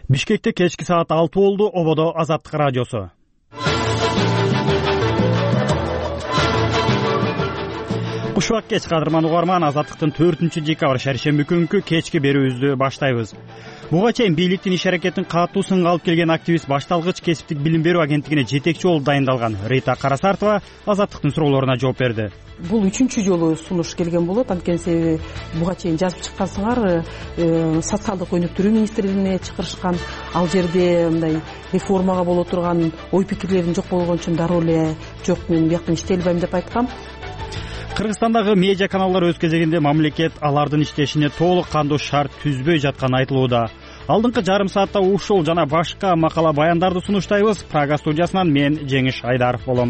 Бишкекте кечки саат 6 болду. Ободо Азаттык радиосу. Ушак кеч кадырман угарман, Азаттыктын 4-декабрь шаршемби күнкү кечки берүүбүздү баштайбыз. Буга чейин бийликтин иш-аракетин катуу сынга алып келген активист башталгыч кесиптик билим берүү агенттигине жетекчи болуп дайындалган Рита Карасартова Азаттыктын суроолоруна жооп берди. Бул 3-чү жолу сунуш келген болот. Анткени себеби буга чейин жазып чыккансыңар, социалдык өнүктүрүү министрлигине чакырышкан, ал жерде мындай реформага боло турган ой пикирлерин жок болгон үчүн дароо эле жок, мен бияктан иштей албайм деп айткам. Кыргызстандагы медиа каналдар өз кезегинде мамлекет алардын иштешине толук кандуу шарт түзбөй жатканы айтылууда. Алдыңкы жарым саатта ушул жана башка макала баяндарды сунуштайбыз. Прага студиясынан мен Жеңиш Айдаров болом.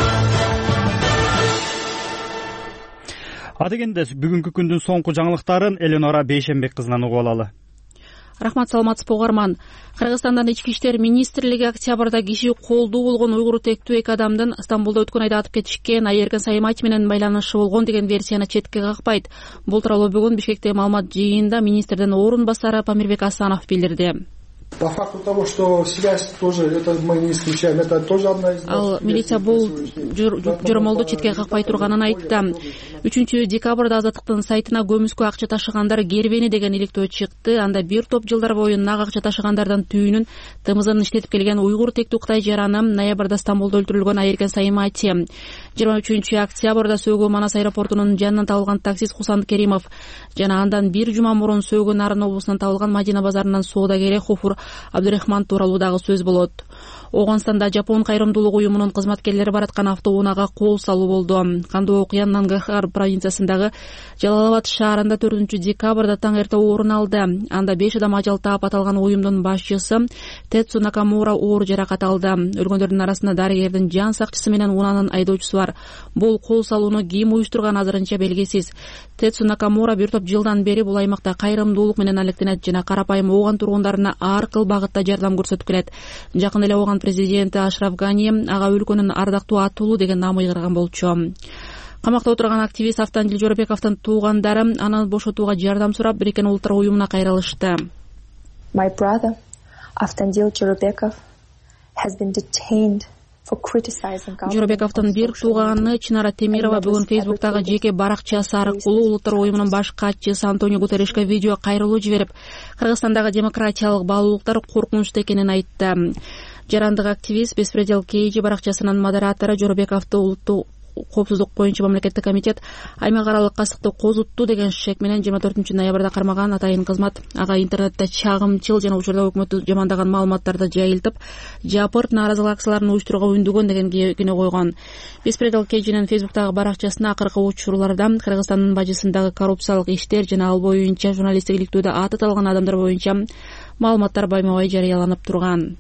Адегенде бүгүнкү күндүн соңку жаңылыктарын Эленора Бейшенбек кызынан угуп алалы. Рахмат, саламатсызбы угарман. Кыргызстандын ички иштер министрлиги октябрда киши колдуу болгон уйгур тектүү эки адамдын Стамбулда өткөн айда атып кетишкен Айеркен Сайматов менен байланышы болгон деген версияны четке какпайт. Бул тууралуу бүгүн Бишкекте маалымат жыйынында министрдин орун басары Памирбек Асанов билдирди. По факту того, что связь тоже, это мы не исключаем, это тоже одна из... Ал милиция бул жормолду четке какпай турганын айтты. 3-декабрда Азаттыктын сайтына көмүскө акча ташыгандар кербени деген иликтөө чыкты. Анда бир топ жылдар бою нак акча ташыгандардан түйүнүн тымызын иштетип келген уйгур тектүү Кытай жараны ноябрда Стамбулда өлтүрүлгөн Айеркен Сайматов, 23-октябрда сөөгөө Манас аэропортунун жанынан табылган таксист Хусанд Керимов жана андан бир жума мурун сөөгөө Нарын облусунан табылган Мадина базарынан соодагери Хофур Абдурахман тууралуу дагы сөз болот. Оғанстанда Жапон кайрымдуулук уюмунун кызматкерлери бараткан автоунаага кол салуу болду. Кандуу окуя Нангахар провинциясындагы Жалалабад шаарында 4-декабрда таң эрте орун алды. Анда 5 адам ажал таап, аталган уюмдун башчысы Тецу Накамура оор жаракат алды. Өлгөндөрдүн арасында дарыгердин жан сакчысы менен унанын айдоочусу бар. Бул кол салууну ким уюштурган азырынча белгисиз. Тецу Накамура бир топ жылдан бери бул аймакта кайрымдуулук менен алектенет жана карапайым ооган тургундарына ар кыл багытта жардам көрсөтүп келет. Жакында эле ооган президенти Ашраф Гани ага өлкөнүн ардактуу атуулу деген наам ыйгарган болчу. Камакта отурган активист Автандил Жоробековдун туугандары аны бошотууга жардам сурап, Бириккен Улуттар уюмуна кайрылышты. My brother Автандил Жоробеков has been detained. Жоробековдун бир тууганы Чинара Темирова бүгүн Фейсбуктагы жеке баракчасы аркылуу Улуттар уюмунун баш катчысы Антонио Гутерешке видео кайрылуу жиберип, Кыргызстандагы демократиялык баалуулуктар коркунучтуу экенин айтты. Жарандык активист Беспредел Кейджи баракчасынын модератору Жоробековду улуттук коопсуздук боюнча мамлекеттик комитет аймак аралык кастыкты козутту деген шек менен 24-ноябрда кармаган. Атайын кызмат ага интернетте чагымчыл жана учурда өкмөттү жамандаган маалыматтарды жайылтып, жапырт нааразылык акцияларын уюштурууга үндөгөн деген күнөө койгон. Беспредел Кейджинин Фейсбуктагы баракчасына акыркы учурларда Кыргызстандын бажысындагы коррупциялык иштер жана ал боюнча журналисттик иликтөөдө аты аталган адамдар боюнча маалыматтар байма-бай жарыяланып турган.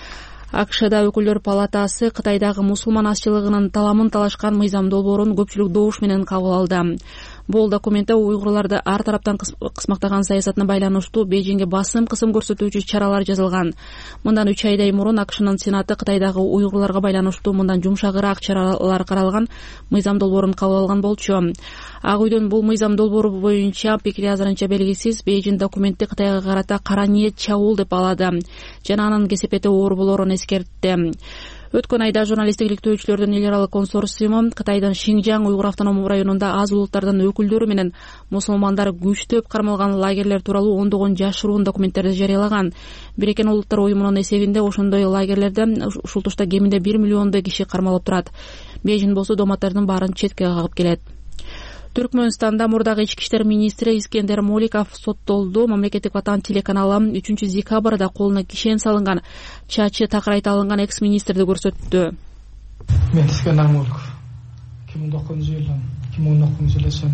АКШда өкүлдөр палатасы Кытайдагы мусулман азчылыгынын таламын талашкан мыйзам долбоорун көпчүлүк добуш менен кабыл алды. Бул документте уйгурларды ар тараптан кысмактаган саясатына байланыштуу Бейжиңге басым кысым көрсөтүүчү чаралар жазылган. Мындан 3 айдай мурун АКШнын Сенаты Кытайдагы уйгурларга байланыштуу мындан жумшагыраак чаралар каралган мыйзам долбоорун кабыл алган болчу. Ак үйдүн бул мыйзам долбоору боюнча пикири азырынча белгисиз. Бейжиң документти Кытайга карата кара ниет чабуул деп алады жана анын кесепети оор болоорун эскертти. Өткөн айда журналисттик иликтөөчүлөрдүн эл аралык консорциуму Кытайдын Шинжаң уйгур автономдук районунда аз улуттардын өкүлдөрү менен мусулмандар күчтөп кармалган лагерлер тууралуу ондогон жашыруун документтерди жарыялаган. Бириккен Улуттар уюмунун эсебинде ошондой лагерлерде ушул тушта кеминде 1 миллиондой киши кармалып турат. Бейжиң болсо доматтардын баарын четке кагып келет. Түркмөнстанда мурдагы ички иштер министри Искендер Моликов соттолду. Мамлекеттик Ватан телеканалы 3-декабрда колуна кишен салынган, чачы такырайта алынган экс-министрди көрсөттү. Мен Искендер Моликов 2009-жылы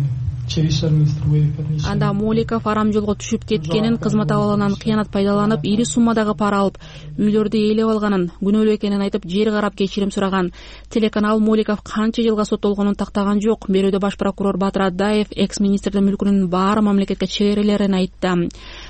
Анда Моликов арам жолго түшүп кеткенин, кызмат абалынан кыянат пайдаланып, ири суммадагы пара алып, үйлөрдү ээлеп алганын, күнөөлүү экенин айтып, жер карап кечирим сураган. Телеканал Моликов канча жылга соттолгонун тактаган жок. Берүүдө баш прокурор Батыр Адаев экс-министрдин мүлкүнүн баары мамлекетке чегерилерин айтты.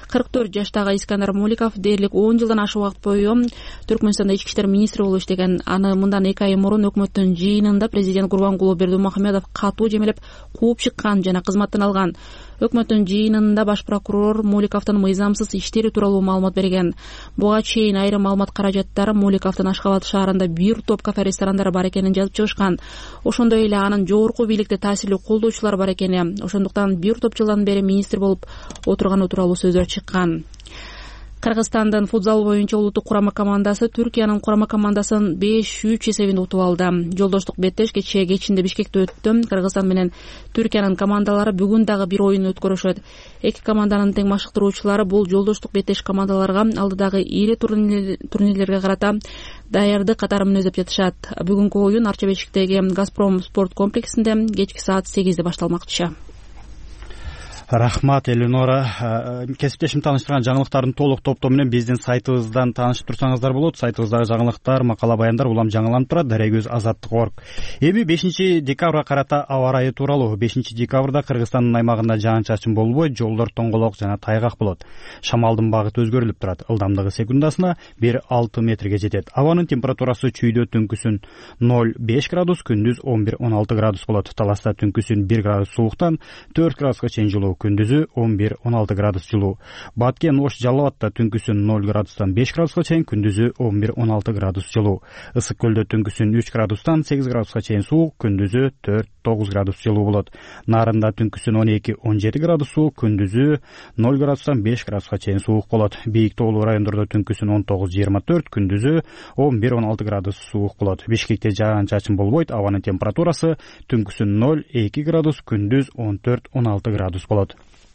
44 жаштагы Искандар Муликов дээрлик 10 жылдан ашык убакыт бою Түркмөнстанда ички иштер министри болуп иштеген. Аны мындан 2 ай мурун өкмөттүн жыйынында президент Гурбангулы Бердимухамедов катуу жемелеп кууп чыккан жана кызматтан алган. Өкмөттүн жыйынында баш прокурор Муликовдун мыйзамсыз иштери тууралуу маалымат берген. Буга чейин айрым маалымат каражаттары Муликовдун Ашхабад шаарында бир топ кафе ресторандар бар экенин жазып чыгышкан. Ошондой эле анын жогорку бийликте таасирлүү колдоочулар бар экени, ошондуктан бир топ жылдан бери министр болуп отурганы тууралуу сөздөр чыккан. Кыргызстандын футзал боюнча улуттук курама командасы Түркиянын курама командасын 5-3 эсебинде утуп алды. Жолдоштук беттеш кечинде Бишкекте өттү. Кыргызстан менен Түркиянын командалары бүгүн дагы бир оюн өткөрүшөт. Эки команданын тең машыктыруучулары бул жолдоштук беттеш командаларга алдыдагы ири турнирлерге карата даярдык катары мүнөздөп жатышат. Бүгүнкү оюн Арча Бешиктеги Газпром спорт комплексинде кечки саат 8-де башталмакчы. Рахмат, Элинора. Кесиптешим тааныштырган жаңылыктардын толук топтому менен биздин сайтыбыздан таанышып турсаңыздар болот. Сайтыбыздагы жаңылыктар, макала баяндар улам жаңыланып турат. Дарегөз Азаттык.org. Эми 5 декабрга карата аба ырайы тууралуу. 5 декабрда Кыргызстандын аймагында жаан-чачын болбой, жолдор тоңголок жана тайгак болот. Шамалдын багыты өзгөрүлүп турат. Ылдамдыгы секундасына 1-6 метрге жетет. Абанын температурасы чүйдө түнкүсүн 0-5 градус, күндүз 11-16 градус болот. Таласта түнкүсүн 1 градус сууктан 4 градуска чейин жылуу, күндүзү 11-16 градус жылуу. Баткен, Ош, Жалал абадта түнкүсүн 0 градустан 5 градуска чейин, күндүзү 11-16 градус жылуу. Ысык көлдө түнкүсүн 3 градустан 8 градуска чейин суук, күндүзү 4-9 градус жылуу болот. Нарында түнкүсүн 12-17 градус суук, күндүзү 0 градустан 5 градуска чейин суук болот. Бийик тоолуу райондордо түнкүсүн 19-24, күндүзү 11-16 градус суук болот. Бишкекте жаан-чачын болбойт. Абанын температурасы түнкүсүн 0-2 градус, күндүз 14-16 градус болот.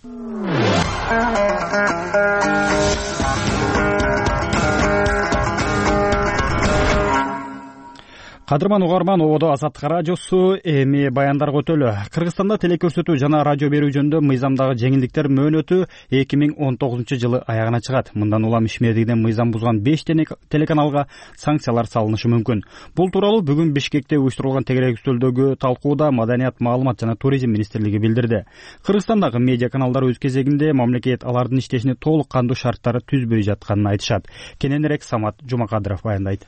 Кадырман угарман, ободо Азаттык радиосу. Эми баяндарга өтөлү. Кыргызстанда телекөрсөтүү жана радио берүү жөнүндө мыйзамдагы жеңилдиктер мөөнөтү 2019 аягына чыгат. Мындан улам ишмердигинен мыйзам бузган 5 телеканалга санкциялар салынышы мүмкүн. Бул тууралуу бүгүн Бишкекте уюштурулган тегерек үстөлдөгү талкууда Маданият, маалымат жана туризм министрлиги билдирди. Кыргызстандагы медиа каналдар өз кезегинде мамлекет алардын иштешине толук кандуу шарттары түзбөй жатканын айтышат. Кененирээк Самат Жумакадыров баяндайт.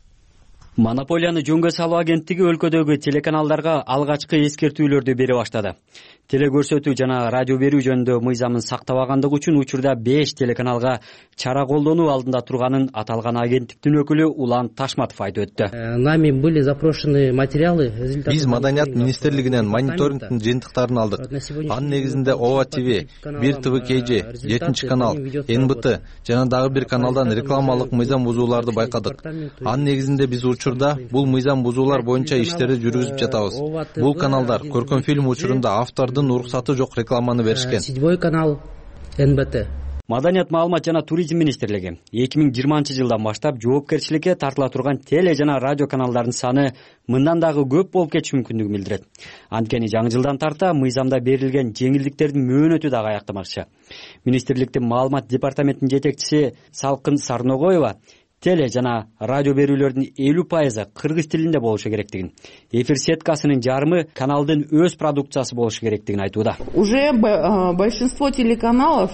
Монополияны жөнгө салуу агенттиги өлкөдөгү телеканалдарга алгачкы эскертүүлөрдү бере баштады. Телекөрсөтүү жана радио берүү жөнүндө мыйзамын сактабагандыгы үчүн учурда 5 телеканалга чара колдонуу алдында турганын аталган агенттиктин өкүлү Улан Ташматов айтып өттү. Нами были запрошены материалы. Биз Маданият министрлигинен мониторингдин жыйынтыктарын алдык. Анын негизинде ОВА ТВ, 1 ТВ КЖ, 7 канал, НБТ жана дагы бир каналдан рекламалык мыйзам бузууларды байкадык. Анын негизинде биз учурда бул мыйзам бузуулар боюнча иштерди жүргүзүп жатабыз. Бул каналдар көркөм фильм учурунда автордун уруксаты жок рекламаны беришкен. 7 канал, НБТ. Маданият, маалымат жана туризм министрлиги 2020-жылдан баштап жоопкерчиликке тартыла турган теле жана радио каналдардын саны мындан дагы көп болуп кетиши мүмкүндүгүн билдирет. Анткени жаңы жылдан тарта мыйзамда берилген жеңилдиктердин мөөнөтү дагы аяктамакчы. Министрликтин маалымат департаментинин жетекчиси Салкын Сарногоева теле жана радио берүүлөрдүн 50% кыргыз тилинде болушу керектигин, эфир сеткасынын жарымы каналдын өз продукциясы болушу керектигин айтууда. Уже большинство телеканалов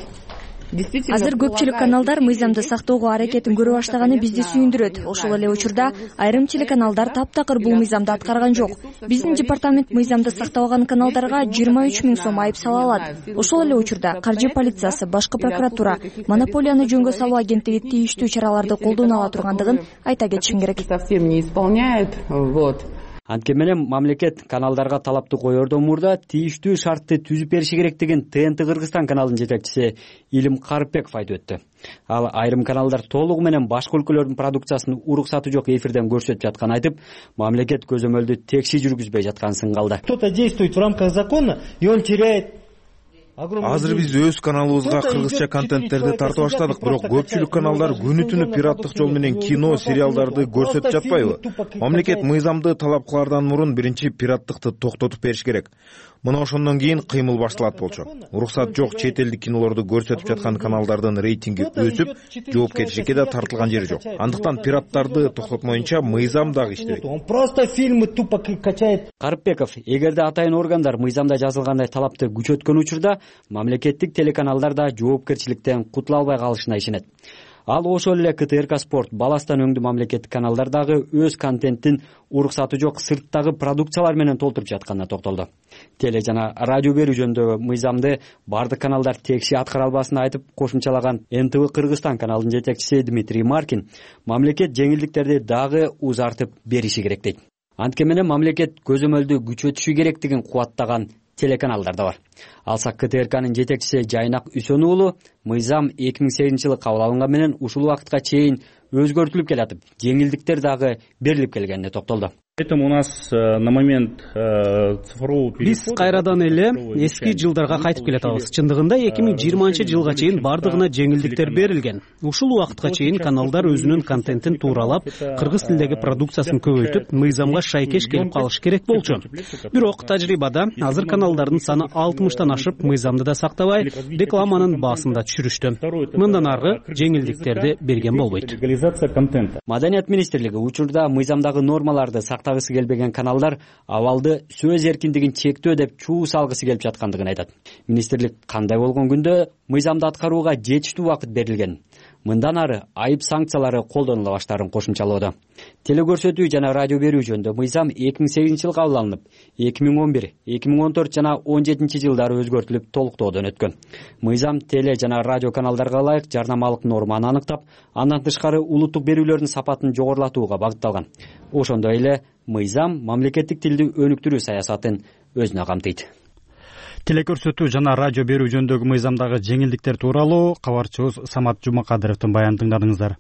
Азыр көпчүлүк каналдар мыйзамды сактоого аракетин көрө баштаганы бизди сүйүндүрөт. Ошол эле учурда айрым телеканалдар таптакыр бул мыйзамды аткарган жок. Биздин департамент мыйзамды сактабаган каналдарга 23 000 сом айып сала алат. Ошол эле учурда каржы полициясы, башкы прокуратура, монополияны жөнгө салуу агенттиги тийиштүү чараларды колдоно ала тургандыгын айта кетишим керек. Совсем не исполняет. Анткени менен мамлекет каналдарга талапты коердон мурда тийиштүү шартты түзүп бериши керектигин ТНТ Кыргызстан каналынын жетекчиси Илим Карыпбеков айтып өттү. Ал айрым каналдар толугу менен башка өлкөлөрдүн продукциясын уруксаты жок эфирден көрсөтүп жатканын айтып, мамлекет көзөмөлдү текши жүргүзбөй жатканын сынгалды. Кто-то действует в рамках закона, и он теряет. Азыр биз өз каналыбызга кыргызча контенттерди тартып баштадык, бирок көпчүлүк каналдар күнү түнү пираттык жол менен кино, сериалдарды көрсөтүп жатпайбы? Мамлекет мыйзамды талап кылаардан мурун биринчи пираттыкты токтотуп бериш керек. мына ошондон кийин кыймыл башталат болчу. Уруксат жок чет элдик кинолорду көрсөтүп жаткан каналдардын рейтинги өсүп, жоопкерчиликке да тартылган жери жок. Андыктан пираттарды токтотмоюнча мыйзам дагы иштебейт. Он просто фильмы тупо качает. Карыпбеков, эгерде атайын органдар мыйзамда жазылгандай талапты күчөткөн учурда мамлекеттик телеканалдар да жоопкерчиликтен кутула албай калышына ишенет. Ал ошол эле КТРК Спорт, баластан өңдүү мамлекеттик каналдар дагы өз контенттин уруксаты жок сырттагы продукциялар менен толтуруп жатканына токтолду. Теле жана радио берүү жөнүндөгү мыйзамды бардык каналдар текши аткара албасын айтып кошумчалаган НТВ Кыргызстан каналынын жетекчиси Дмитрий Маркин мамлекет жеңилдиктерди дагы узартып бериши керек дейт. Антке менен мамлекет көзөмөлдү күчөтүшү керектигин кубаттаган телеканалдар да бар. Алсак КТРКнын жетекчиси Жайнак Үсөнүү уулу мыйзам 2008-жылы кабыл алынган менен ушул убакытка чейин өзгөртүлүп келатып, жеңилдиктер дагы берилип келгенине токтолду. Поэтому у нас на момент цифрового перехода биз кайрадан эле эски жылдарга кайтып келатабыз. Чындыгында 2020-жылга чейин бардыгына жеңилдиктер берилген. Ушул убакытка чейин каналдар өзүнүн контентин тууралап, кыргыз тилдеги продукциясын көбөйтүп, мыйзамга шайкеш келип калыш керек болчу. Бирок тажрыйбада азыр каналдардын саны 60тан ашып, мыйзамды да сактабай, рекламанын баасын да түшүрүштү. Мындан аркы жеңилдиктерди берген болбойт. Маданият министрлиги учурда мыйзамдагы нормаларды сактагысы келбеген каналдар абалды сөз эркиндигин чектөө деп чуу салгысы келип жаткандыгын айтат. Министрлик кандай болгон күндө мыйзамды аткарууга жетиштүү убакыт берилген. Мындан ары айып санкциялары колдонула баштаарын кошумчалоодо. Телекөрсөтүү жана радио берүү жөнүндө мыйзам 2008-жылы кабыл алынып, 2011, 2014 жана 2017 жылдары өзгөртүлүп толуктоодон өткөн. Мыйзам теле жана радио каналдарга ылайык жарнамалык норманы аныктап, андан тышкары улуттук берүүлөрдүн сапатын жогорулатууга багытталган. Ошондой эле мыйзам мамлекеттик тилди өнүктүрүү саясатын өзүнө камтыйт. Телекөрсөтүү жана радио берүү жөнүндөгү мыйзамдагы жеңилдиктер тууралуу кабарчыбыз Самат Жумакадыровдун баянын тыңдадыңыздар.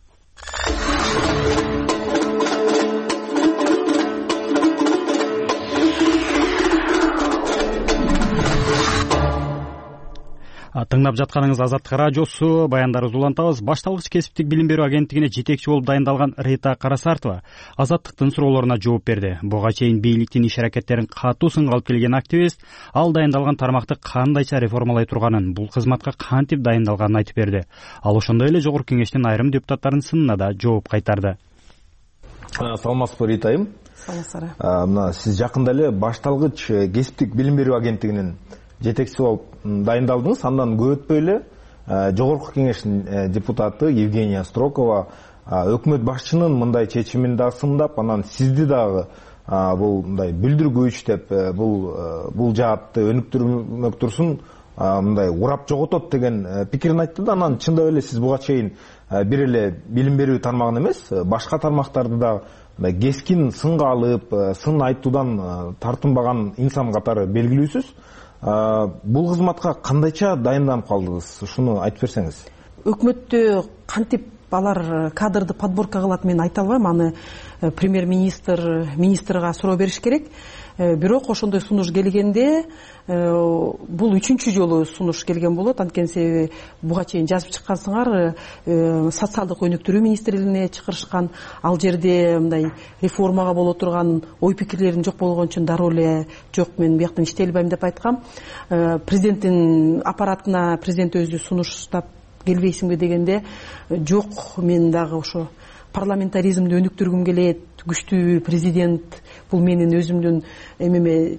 Тыңдап жатканыңыз Азаттык радиосу, баяндарыбызды улантабыз. Башталгыч кесиптик билим берүү агенттигине жетекчи болуп дайындалган Рита Карасартова Азаттыктын суроолоруна жооп берди. Буга чейин бийликтин иш аракеттерин катуу сынга алып келген активист ал дайындалган тармакты кандайча реформалай турганын, бул кызматка кантип дайындалганын айтып берди. Ал ошондой эле жогорку кеңештин айрым депутаттарынын сынына да жооп кайтарды. Саламатсызбы Рита айым? Мына сиз жакында эле башталгыч кесиптик билим берүү агенттигинин жетекчиси болуп дайындалдыңыз. Андан көп өтпөй эле жогорку кеңештин депутаты Евгения Строкова өкмөт башчынын мындай чечимин да сындап, анан сизди дагы бул мындай бүлдүргүч деп бул жаатты өнүктүрмөк турсун мындай урап жоготот деген пикирин айтты да. Анан чындап эле сиз буга чейин бир эле билим берүү тармагын эмес, башка тармактарды да кескин сынга алып, сын айтуудан тартынбаган инсан катары белгилүүсүз. Бул кызматка кандайча дайынданып калдыңыз? Ушуну айтып берсеңиз. Өкмөттө кантип алар кадрды подборка кылат мен айта албайм. Аны премьер-министрга суроо бериш керек. Бирок ошондой сунуш келгенде бул 3-чү жолу сунуш келген болот. Анткени себеби буга чейин жазып чыккансыңар, социалдык өнүктүрүү министрлигине чакырышкан, ал жерде мындай реформага боло турган ой пикирлерин жок болгон үчүн дароо эле жок, мен бияктан иштей албайм деп айткам. Президенттин аппаратына президент өзү сунуштап келбейсиңби дегенде, жок, мен дагы ошо парламентаризмди өнүктүргүм келет, күчтүү президент, бул менин өзүмдүн эмеме,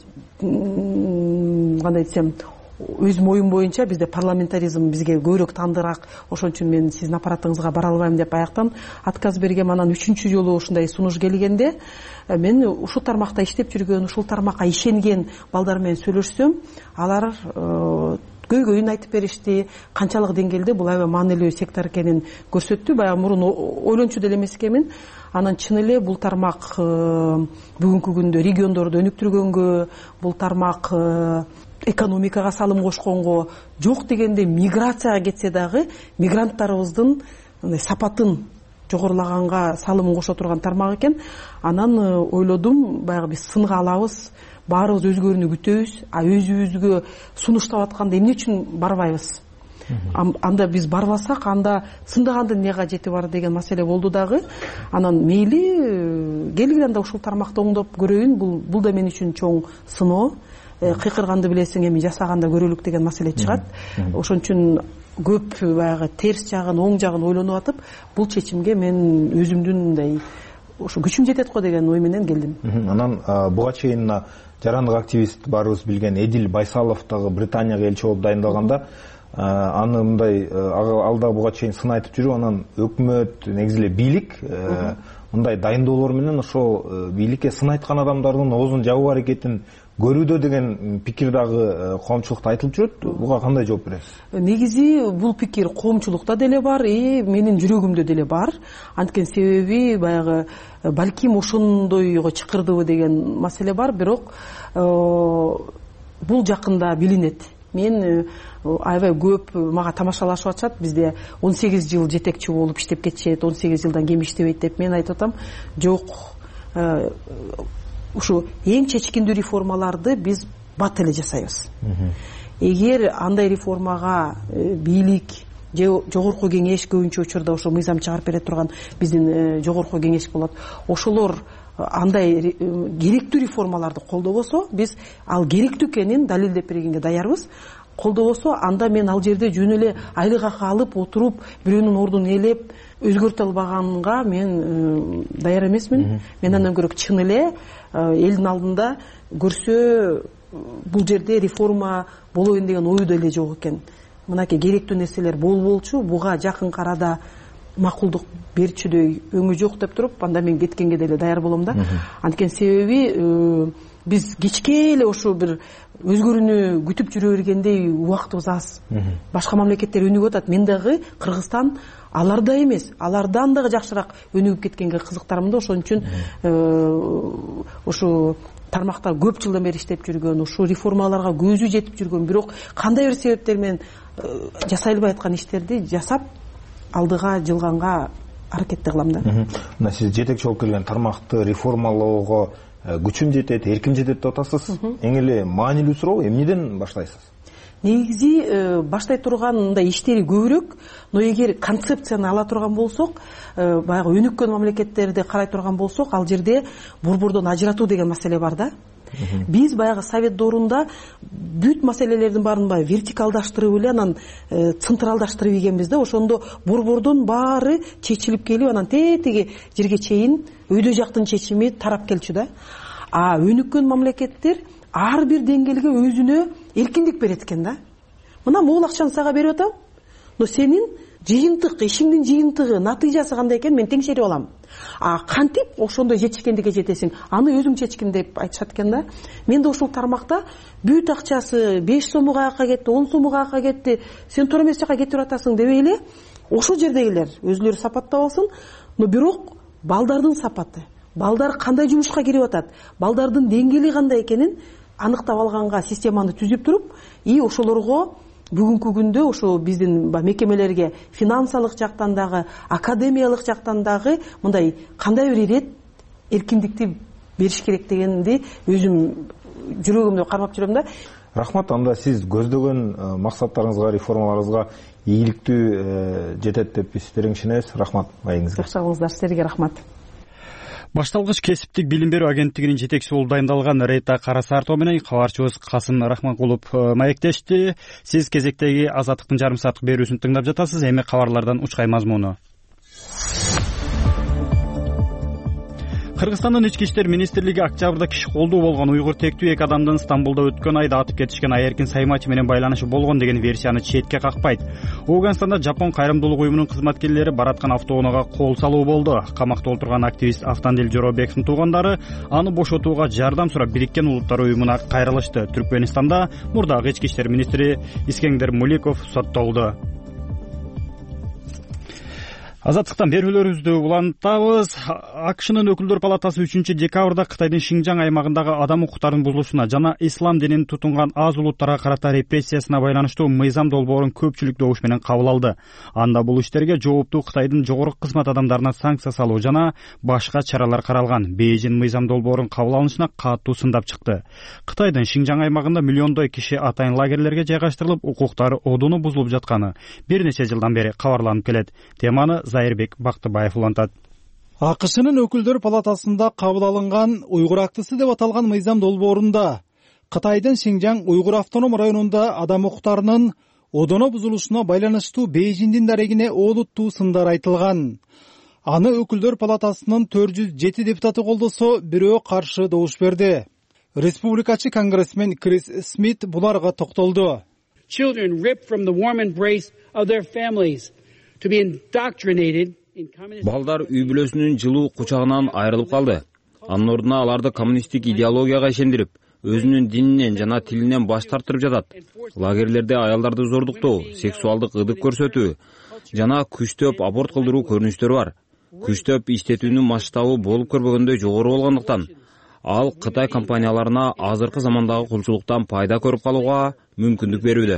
кандай десем, өзүм оюм боюнча бизде парламентаризм бизге көбүрөөк тандыраак, ошон үчүн мен сиздин аппаратыңызга бара албайм деп аяктан отказ бергем. Анан 3-чү жолу ушундай сунуш келгенде мен ушул тармакта иштеп жүргөн, ушул тармакка ишенген балдар менен сүйлөшсөм, алар көйгөйүн айтып беришти, канчалык деңгээлде бул аябай маанилүү сектор экенин көрсөттү. Баягы мурун ойлончу деле эмес экенмин. Анан чын эле бул тармак бүгүнкү күндө региондорду өнүктүргөнгө, бул тармак экономикага салым кошконго, жок дегенде миграцияга кетсе дагы мигранттарыбыздын сапатын жогорулаганга салымын кошо турган тармак экен. Анан ойлодум, баягы биз сынга алабыз, баарыбыз өзгөрүүнү күтөбүз, өзүбүзгө сунуштап атканда эмне үчүн барбайбыз? Анда биз барбасак, анда сындагандын эмне кажети бар деген маселе болду дагы. Анан мейли келгиле анда ушул тармакты оңдоп көрөйүн, бул да мен үчүн чоң сыноо. кыйкырганды билесиң, эми жасаганда көрөлүк деген маселе чыгат. Ошон үчүн көп баягы терс жагын, оң жагын ойлонуп атып, бул чечимге мен өзүмдүн мындай ошо күчүм жетет го деген ой менен келдим. Анан буга чейин жарандык активист баарыбыз билген Эдил Байсалов дагы Британияга элчи болуп дайындалганда аны мындай ал да буга чейин сын айтып жүрүп, анан өкмөт, негизи эле бийлик мындай дайындоолор менен ошол бийликке сын айткан адамдардын оозун жабуу аракетин көрүүдө деген пикир дагы коомчулукта айтылып жүрөт. Буга кандай жооп бересиз? Негизи бул пикир коомчулукта деле бар, менин жүрөгүмдө деле бар. Анткени себеби баягы балким ошондойго чакырдыбы деген маселе бар, бирок бул жакында билинет. Мен аябай көп мага тамашалашып атышат, бизде 18 жыл жетекчи болуп иштеп кетишет, 18 жылдан кем иштебейт деп. Мен айтып атам, жок, ушу эң чечкиндүү реформаларды биз бат эле жасайбыз. Эгер андай реформага бийлик же жогорку кеңеш, көбүнчө учурда ошо мыйзам чыгарып бере турган биздин жогорку кеңеш болот, ошолор андай керектүү реформаларды колдобосо, биз ал керектүү экенин далилдеп бергенге даярбыз. Колдобосо, анда мен ал жерде жөн эле айлык акы алып отуруп, бирөөнүн ордун ээлеп өзгөртө албаганга мен даяр эмесмин. Мен андан көрө чын эле элдин алдында көрсө бул жерде реформа болобун деген ою деле жок экен. Мынакей керектүү нерселер болчу, буга жакын арада макулдук берчүдөй өңү жок деп туруп, анда мен кеткенге деле даяр болом да. Анткени себеби биз кечке эле ошо бир өзгөрүүнү күтүп жүрө бергендей убактыбыз аз. Башка мамлекеттер өнүгүп атат. Мен дагы Кыргызстан алардай эмес, алардан дагы жакшыраак өнүгүп кеткенге кызыктармын да. Ошон үчүн ошо тармакта көп жылдан бери иштеп жүргөн, ошо реформаларга көзү жетип жүргөн, бирок кандай бир себептер менен жасай албай аткан иштерди жасап алдыга жылганга аракетти кылам да. Мына сиз жетекчи болуп келген тармакты реформалоого күчүм жетет, эрким жетет деп атасыз. Эң эле маанилүү суроо, эмнеден баштайсыз? Негизи баштай турган мындай иштери көбүрөөк, но эгер концепцияны ала турган болсок, баягы өнүккөн мамлекеттерди карай турган болсок, ал жерде борбордон ажыратуу деген маселе бар да. Биз баягы совет доорунда бүт маселелердин баарын вертикалдаштырып эле, анан централдаштырып ийгенбиз да. Ошондо борбордун баары чечилип келип, анан тетиги жерге чейин өйдө жактын чечими тарап келчү да. А өнүккөн мамлекеттер ар бир деңгээлге өзүнө эркиндик берет экен да. Мына могул акчаны сага берип атам, но сенин жыйынтык, ишиңдин жыйынтыгы, натыйжасы кандай экен мен теңшерип алам. А кантип ошондой жетишкендикке жетесиң, аны өзүң чечкин деп айтышат экен да. Мен да ушул тармакта бүт акчасы 5 сом каяка кетти, 10 сом каяка кетти, сен туура эмес жака кетирип атасың дебей эле, ошол жердегилер өзүлөрү сапаттап алсын, но бирок балдардын сапаты, балдар кандай жумушка кирип атат, балдардын деңгээли кандай экенин аныктап алганга системаны түзүп туруп, ошолорго бүгүнкү күндө ошо биздин мекемелерге финансылык жактан дагы, академиялык жактан дагы мындай кандай бир ирет эркиндикти бериш керек дегенди өзүм жүрөгүмдө кармап жүрөм да. Рахмат. Анда сиз көздөгөн максаттарыңызга, реформаларыңызга ийгиликтүү жетет деп сиздерге ишенебиз. Рахмат маегиңизге. Жакшы кылыңыздар, силерге рахмат. Башталгыч кесиптик билим берүү агенттигинин жетекчиси болуп дайындалган Рейта Карасартова менен кабарчыбыз Касым Рахманкулов маектешти. Сиз кезектеги Азаттыктын жарым сааттык берүүсүн тыңдап жатасыз. Эми кабарлардан учкай мазмуну. Кыргызстандын ички иштер министрлиги Октябрда киши колдуу болгон уйгур тектүү эки адамдын Стамбулда өткөн айда атып кетишкен Айеркин Саймачы менен байланышы болгон деген версияны четке какпайт. Афганистанда Жапон кайрымдуулук уюмунун кызматкерлери бараткан автоунаага кол салуу болду. Камакта отурган активист Автандил Жоробековдун туугандары аны бошотууга жардам сурап Бириккен Улуттар уюмуна кайрылышты. Түркмөнстанда мурдагы ички иштер министри Искендер Муликов соттолду. Азаттыктан берүүлөрүбүздү улантабыз. АКШнын өкүлдөр палатасы 3-декабрда Кытайдын Шинжаң аймагындагы адам укуктарынын бузулушуна жана ислам динин тутунган аз улуттарга карата репрессиясына байланыштуу мыйзам долбоорун көпчүлүк добуш менен кабыл алды. Анда бул иштерге жооптуу Кытайдын жогорку кызмат адамдарына санкция салуу жана башка чаралар каралган. Бейжин мыйзам долбоорун кабыл алынышына катуу сындап чыкты. Кытайдын Шинжаң аймагында миллиондой киши атайын лагерлерге жайгаштырылып, укуктары одуну бузулуп жатканы бир нече жылдан бери кабарланып келет. Теманы Зайырбек Бактыбаев улантат. АКШнын өкүлдөр палатасында кабыл алынган уйгур актысы деп аталган мыйзам долбоорунда Кытайдын Шинжаң уйгур автоном районунда адам укуктарынын одоно бузулушуна байланыштуу Бейжиңдин дарегине олуттуу сындар айтылган. Аны өкүлдөр палатасынын 407 депутаты колдосо, бирөө каршы добуш берди. Республикачы конгрессмен Крис Смит буларга токтолду. Children ripped from the warm embrace of their families to be indoctrinated in communist. Балдар үй бүлөсүнүн жылуу кучагынан айрылып калды. Анын ордуна аларды коммунисттик идеологияга ишендирип, өзүнүн дининен жана тилинен баш тартырып жатат. Лагерлерде аялдарды зордуктоо, сексуалдык ыдык көрсөтүү жана күчтөп аборт кылдыруу көрүнүштөрү бар. Күчтөп иштетүүнүн масштабы болуп көрбөгөндөй жогору болгондуктан ал Кытай компанияларына азыркы замандагы кулчулуктан пайда көрүп калууга мүмкүндүк берүүдө.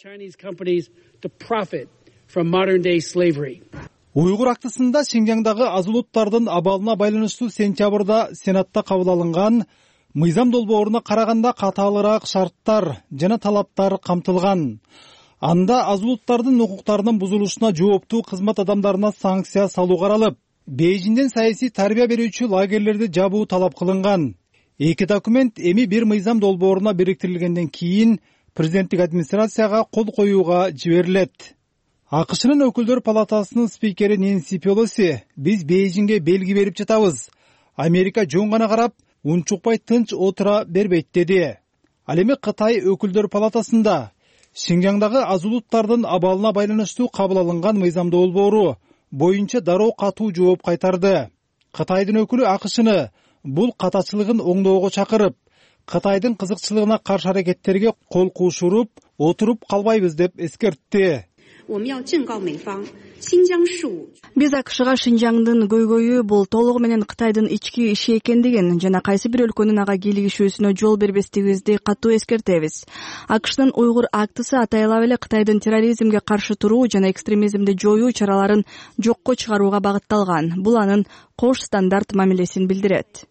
Уйгур актысында Шинжаңдагы аз улуттардын абалына байланыштуу сентябрда Сенатта кабыл алынган мыйзам долбооруна караганда катаалыраак шарттар жана талаптар камтылган. Анда аз улуттардын укуктарынын бузулушуна жооптуу кызмат адамдарына санкция салуу каралып, Бейжиңден саясий тарбия берүүчү лагерлерди жабуу талап кылынган. Эки документ эми бир мыйзам долбооруна бириктирилгенден кийин президенттик администрацияга кол коюуга жиберилет. АКШнын өкүлдөр палатасынын спикери Нэнси Пелоси: "Биз Бейжиңге белги берип жатабыз. Америка жөн гана карап, унчукпай тынч отура бербейт" деди. Ал эми Кытай өкүлдөр палатасында Шинжаңдагы аз улуттардын абалына байланыштуу кабыл алынган мыйзам долбоору боюнча дароо катуу жооп кайтарды. Кытайдын өкүлү АКШны бул катачылыгын оңдоого чакырып, Кытайдын кызыкчылыгына каршы аракеттерге кол кушуруп отуруп калбайбыз деп эскертти. Биз АКШга Шинжаңдын көйгөйү бул толугу менен Кытайдын ички иши экендигин жана кайсы бир өлкөнүн ага кийлигишүүсүнө жол бербестигибизди катуу эскертебиз. АКШнын уйгур актысы атайлап эле Кытайдын терроризмге каршы туруу жана экстремизмди жоюу чараларын жокко чыгарууга багытталган. Бул анын кош стандарт мамилесин билдирет.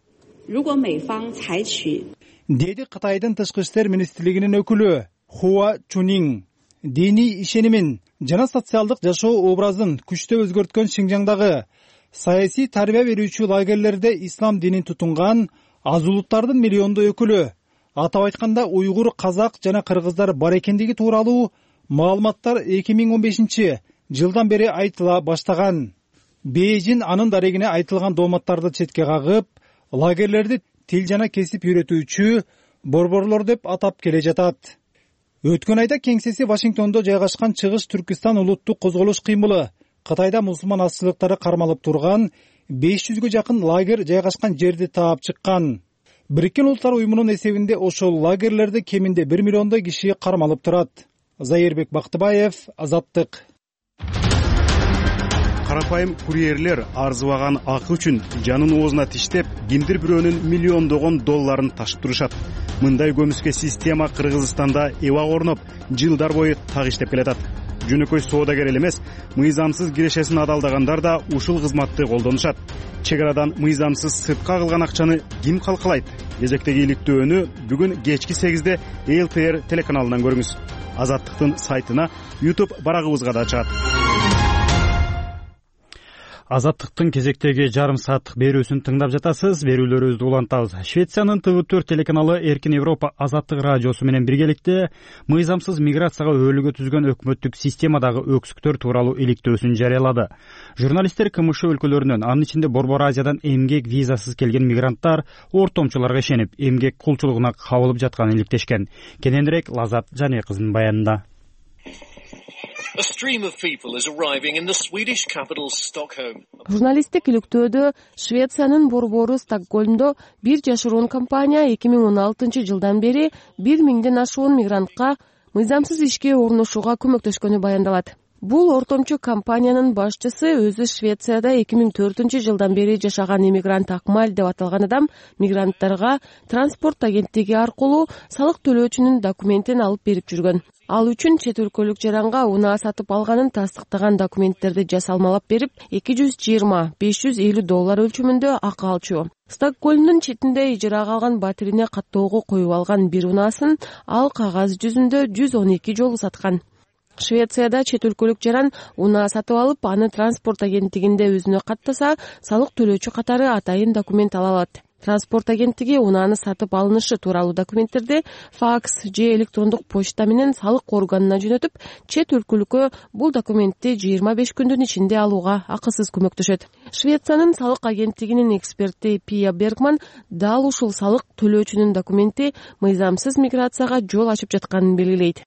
Деди Кытайдын тышкы иштер министрлигинин өкүлү Хуа Чунинг. Диний ишенимин жана социалдык жашоо образын күчтө өзгөрткөн Шинжаңдагы саясий тарбия берүүчү лагерлерде ислам динин тутунган аз улуттардын миллиондой өкүлү, атап айтканда уйгур, казак жана кыргыздар бар экендиги тууралуу маалыматтар 2015 жылдан бери айтыла баштаган. Бейжиң анын дарегине айтылган дооматтарды четке кагып, лагерлерди тил жана кесип үйрөтүүчү борборлор деп атап келе жатат. Өткөн айда кеңсеси Вашингтондо жайгашкан Чыгыш Түркистан улуттук козголуш кыймылы Кытайда мусулман азчылыктары кармалып турган 500гө жакын лагер жайгашкан жерди таап чыккан. Бириккен Улуттар уюмунун эсебинде ошол лагерлерде кеминде 1 миллиондой киши кармалып турат. Зайырбек Бактыбаев, Азаттык. Карапайым курьерлер арзыбаган акы үчүн жанын оозуна тиштеп, кимдир бирөөнүн миллиондогон долларын ташып турушат. Мындай көмүскө система Кыргызстанда эбак орноп, жылдар бою так иштеп келатат. Жөнөкөй соодагер эле эмес, мыйзамсыз кирешесин адалдагандар да ушул кызматты колдонушат. Чек арадан мыйзамсыз сыртка кылган акчаны ким калкалайт? Кезектеги иликтөөнү бүгүн кечки 8-де ЛТР телеканалынан көрүңүз. Азаттыктын сайтына, YouTube барагыбызга да чыгат. Азаттыктын кезектеги жарым сааттык берүүсүн тыңдап жатасыз. Берүүлөрүбүздү улантабыз. Швециянын TV4 телеканалы Эркин Европа Азаттык радиосу менен биргеликте мыйзамсыз миграцияга өөлүгө түзгөн өкмөттүк системадагы өксүктөр тууралуу иликтөөсүн жарыялады. Журналисттер КМШ өлкөлөрүнөн, анын ичинде Борбор Азиядан эмгек визасыз келген мигранттар ортомчуларга ишенип, эмгек кулчулугуна кабылып жатканын иликтешкен. Кененирээк Лазат Жане кызынын баянында. Журналисттик иликтөөдө Швециянын борбору Стокгольмдо бир жашыруун компания 2016 жылдан бери 1000ден ашуун мигрантка мыйзамсыз ишке орношууга көмөктөшкөнү баяндалат. Бул ортомчу компаниянын башчысы өзү Швецияда 2004 жылдан бери жашаган иммигрант Акмаль деп аталган адам мигранттарга транспорт агенттиги аркылуу салык төлөөчүнүн документин алып берип жүргөн. Ал үчүн чет өлкөлүк жаранга унаа сатып алганын тастыктаган документтерди жасалмалап берип, $220-550 өлчөмүндө акы алчу. Стокгольмдун четинде ижарага алган батирине каттоого коюп алган бир унаасын ал кагаз жүзүндө 112 жолу саткан. Швецияда чет өлкөлүк жаран унаа сатып алып, аны транспорт агенттигинде өзүнө каттаса, салык төлөөчү катары атайын документ ала алат. транспорт агенттиги унааны сатып алынышы тууралуу документтерди факс же электрондук почта менен салык органына жөнөтүп, чет өлкөлүккө бул документти 25 күндүн ичинде алууга акысыз көмөктөшөт. Швециянын салык агенттигинин эксперти Пия Бергман дал ушул салык төлөөчүнүн документи мыйзамсыз миграцияга жол ачып жатканын белгилейт.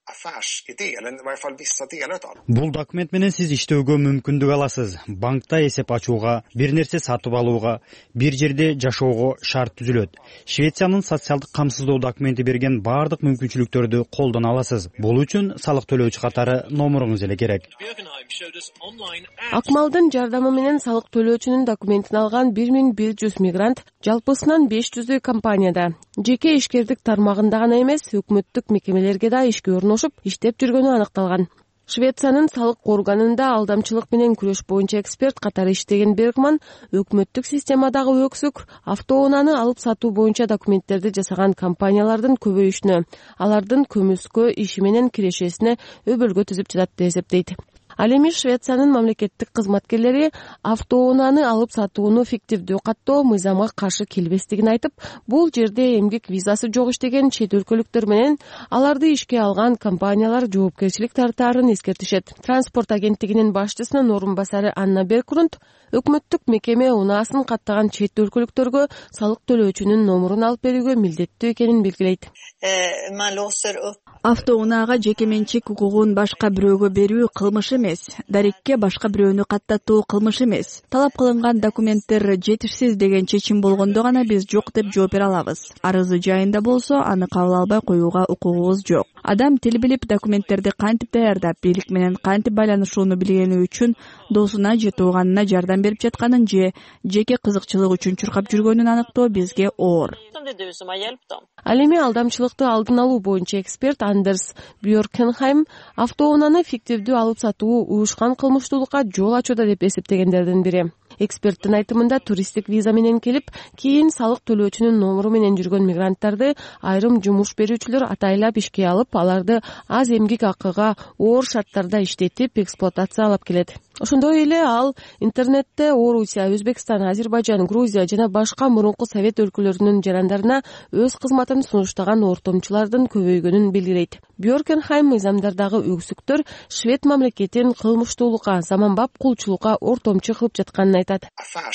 Бул документ менен сиз иштөөгө мүмкүндүк аласыз. Банкта эсеп ачууга, бир нерсе сатып алууга, бир жерде жашоого шарт түзүлөт. Швециянын социалдык камсыздоо документи берген бардык мүмкүнчүлүктөрдү колдоно аласыз. Бул үчүн салык төлөөчү катары номуруңуз эле керек. Акмалдын жардамы менен салык төлөөчүнүн документин алган 1100 мигрант жалпысынан 500 компанияда, жеке ишкердик тармагында гана эмес, өкмөттүк мекемелерге да ишке орношуп, иштеп жүргөнү аныкталган. Швециянын салык органында алдамчылык менен күрөш боюнча эксперт катары иштеген Бергман өкмөттүк системадагы өксүк автоунааны алып сатуу боюнча документтерди жасаган компаниялардын көбөйүшүнө, алардын көмүскө иши менен кирешесине өбөлгө түзүп жатат деп эсептейт. Ал эми Швециянын мамлекеттик кызматкерлери автоунааны алып сатууну фиктивдүү каттоо мыйзамга каршы келбестигин айтып, бул жерде эмгек визасы жок иштеген чет өлкөлүктөр менен аларды ишке алган компаниялар жоопкерчилик тартаарын эскертишет. Транспорт агенттигинин башчысынын орун басары Анна Беркрунд өкмөттүк мекеме унаасын каттаган чет өлкөлүктөргө салык төлөөчүнүн номурун алып берүүгө милдеттүү экенин белгилейт. Автоунаага жеке менчик укугун башка бирөөгө берүү кылмыш эмес, дарекке башка бирөөнү каттатуу кылмыш эмес. Талап кылынган документтер жетишсиз деген чечим болгондо гана биз жок деп жооп бере алабыз. Арызы жайында болсо, аны кабыл албай коюуга укугубуз жок. Адам тил билип, документтерди кантип даярдап, бийлик менен кантип байланышууну билгени үчүн досуна же тууганына жардам берип жатканын же жеке кызыкчылык үчүн чуркап жүргөнүн аныктоо бизге оор. Ал эми алдамчылыкты алдын алуу боюнча эксперт Андерс Бьоркенхайм автоунааны фиктивдүү алып сатуу уюшкан кылмыштуулукка жол ачууда деп эсептегендердин бири. Эксперттин айтымында туристтик виза менен келип, кийин салык төлөөчүнүн номуру менен жүргөн мигранттарды айрым жумуш берүүчүлөр атайлап ишке алып, аларды аз эмгек акыга оор шарттарда иштетип, эксплуатациялап келет. Ошондой эле ал интернетте Орусия, Өзбекстан, Азербайжан, Грузия жана башка мурунку совет өлкөлөрүнүн жарандарына өз кызматын сунуштаган ортомчулардын көбөйгөнүн белгилейт. Бьоркенхайм мыйзамдардагы өксүктөр швед мамлекетин кылмыштуулукка, заманбап кулчулукка ортомчу кылып жатканын айтат.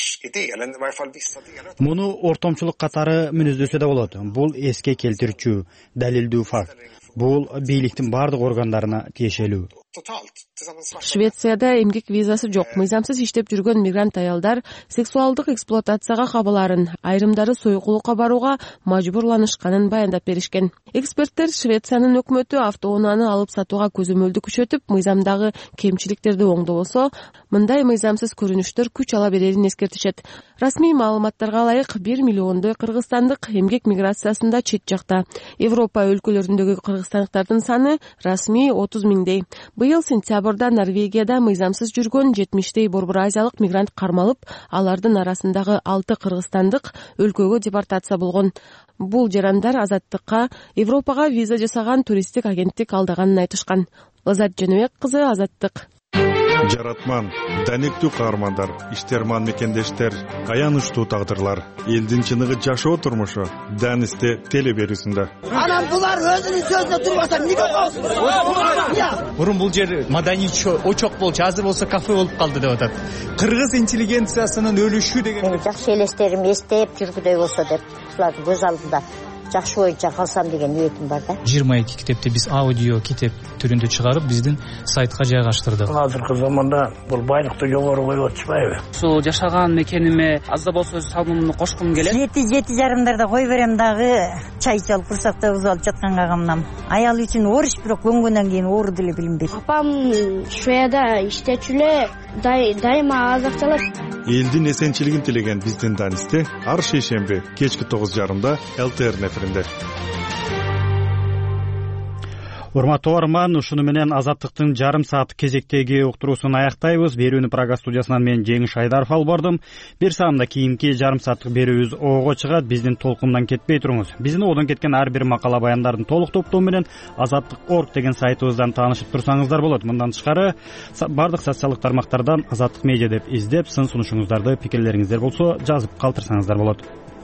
Муну ортомчулук катары мүнөздөсө да болот. Бул эске келтирүүчү, далилдүү факт. Бул бийликтин бардык органдарына тиешелүү. Швецияда эмгек визасы жок, мыйзамсыз иштеп жүргөн мигрант аялдар сексуалдык эксплуатацияга кабыларын, айрымдары сойкулукка барууга мажбурланышканын баяндап беришкен. Эксперттер Швециянын өкмөтү автоунааны алып сатууга көзөмөлдү күчөтүп, мыйзамдагы кемчиликтерди оңдобосо, мындай мыйзамсыз көрүнүштөр күч ала берерин эскертишет. Расмий маалыматтарга ылайык 1 миллиондой кыргызстандык эмгек миграциясында чет жакта. Европа өлкөлөрүндөгү кыргызстандыктардын саны расмий 30 миңдей. Быйыл сентябрда Норвегияда мыйзамсыз жүргөн 70 борбор азиялык мигрант кармалып, алардын арасындагы 6 кыргызстандык өлкөгө депортация болгон. Бул жарандар Азаттыкка Европага виза жасаган туристтик агенттик алдаганын айтышкан. Лазат Жөнөбек кызы, Азаттык. Жаратман, данектүү каармандар, иштерман мекендештер, аянычтуу тагдырлар, элдин чыныгы жашоо турмушу Данисте теле берүүсүндө. Анан булар өзүнүн сөзүнө турбаса эмнеге коюп? Мурун бул жер маданий очок болчу, азыр болсо кафе болуп калды деп атат. Кыргыз интеллигенциясынын өлүшү деген жакшы элестерим эстеп жүргүдөй болсо деп, ушулардын көз алдында жакшы боюнча калсам деген ниетим бар да. 22 китепти биз аудио китеп түрүндө чыгарып, биздин сайтка жайгаштырдык. Азыркы заманда бул байлыкты жогору коюп атышпайбы? Ушул жашаган мекениме аз да болсо өз салымымды кошкум келет. 7:30 кой берем дагы, чай ичип курсакта уз алып жатканга камнам. Аял үчүн оор иш, бирок көнгөндөн кийин оору деле билинбейт. Апам Шведияда иштечү эле, дайыма азыкталат. Элдин эсенчилигин тилеген биздин Данисте ар шейшемби кечки 9:30 ЛТР неферинде. Урматтуу арман, ушуну менен Азаттыктын жарым саат кезектеги уктуруусун аяктайбыз. Берүүнү Прага студиясынан мен Жеңиш Айдаров алып бардым. Бир саамда кийинки жарым сааттык берүүбүз ого чыгат. Биздин толкундан кетпей туруңуз. Биздин одон кеткен ар бир макала баяндардын толук топтоо менен Азаттык.org деген сайтыбыздан таанышып турсаңыздар болот. Мындан тышкары бардык социалдык тармактардан Азаттык медиа деп издеп, сын сунушуңуздарды, пикирлериңиздер болсо жазып калтырсаңыздар болот.